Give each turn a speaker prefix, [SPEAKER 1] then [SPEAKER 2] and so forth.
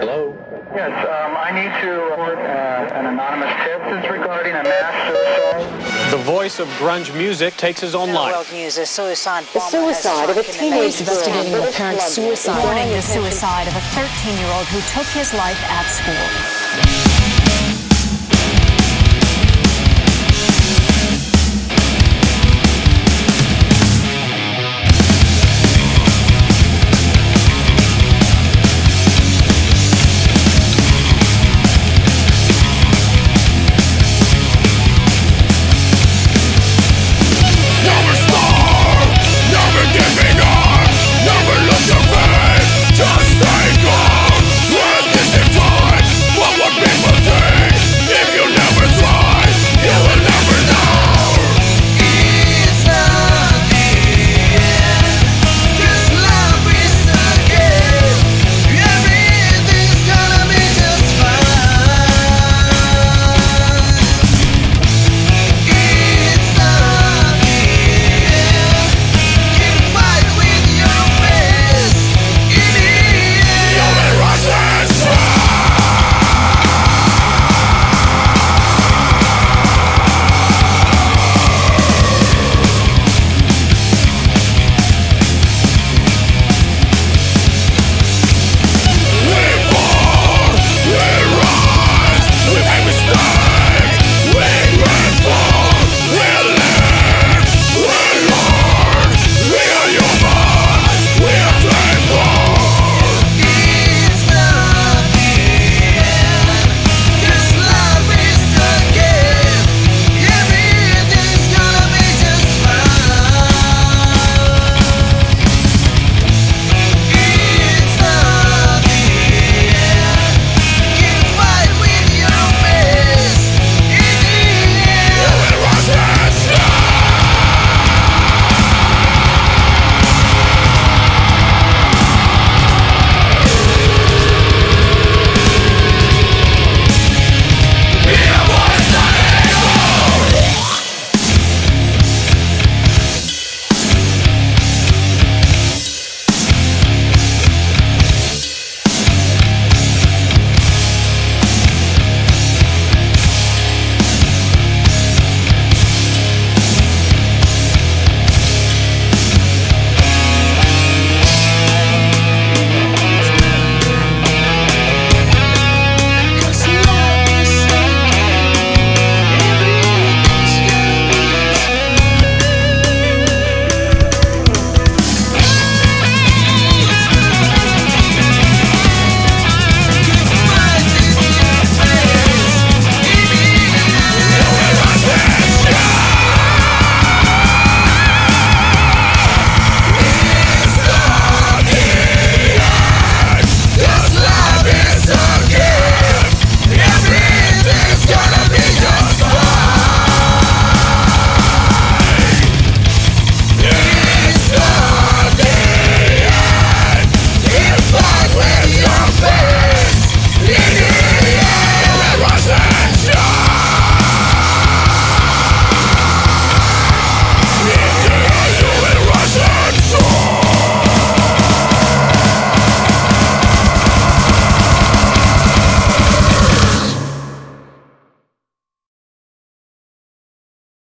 [SPEAKER 1] Hello?
[SPEAKER 2] Yes, I need to report an anonymous tip. This is regarding a mass suicide.
[SPEAKER 3] The voice of grunge music takes his own life.
[SPEAKER 4] World News, a suicide
[SPEAKER 5] The suicide of a teenage
[SPEAKER 6] investigating
[SPEAKER 5] girl.
[SPEAKER 6] a parent's suicide. Reporting the suicide of a 13-year-old who took his life at school.